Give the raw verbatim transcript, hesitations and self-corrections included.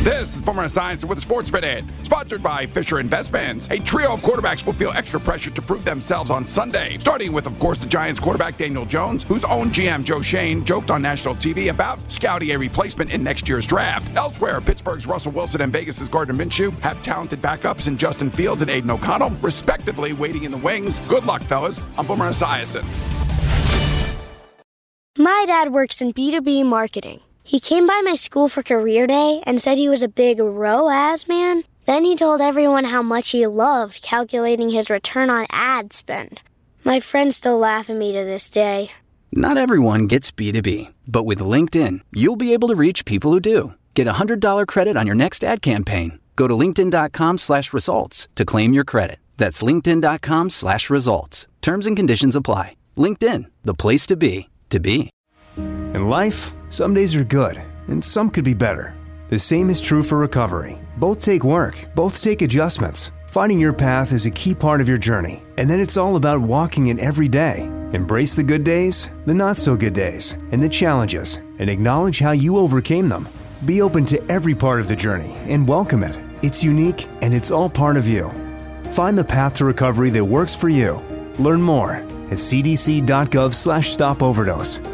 This is Boomer Esiason with a Sports Minute, sponsored by Fisher Investments. A trio of quarterbacks will feel extra pressure to prove themselves on Sunday, starting with, of course, the Giants quarterback Daniel Jones, whose own G M Joe Shane joked on national T V about scouting a replacement in next year's draft. Elsewhere, Pittsburgh's Russell Wilson and Vegas's Gardner Minshew have talented backups in Justin Fields and Aiden O'Connell, respectively, waiting in the wings. Good luck, fellas. I'm Boomer Esiason. My dad works in B two B marketing. He came by my school for career day and said he was a big R O A S man. Then he told everyone how much he loved calculating his return on ad spend. My friends still laugh at me to this day. Not everyone gets B two B, but with LinkedIn, you'll be able to reach people who do. Get a one hundred dollars credit on your next ad campaign. Go to linkedin.com slash results to claim your credit. That's linkedin.com slash results. Terms and conditions apply. LinkedIn, the place to be, to be. In life, some days are good, and some could be better. The same is true for recovery. Both take work, both take adjustments. Finding your path is a key part of your journey, and then it's all about walking it every day. Embrace the good days, the not-so-good days, and the challenges, and acknowledge how you overcame them. Be open to every part of the journey and welcome it. It's unique, and it's all part of you. Find the path to recovery that works for you. Learn more at cdc.gov slash stop overdose.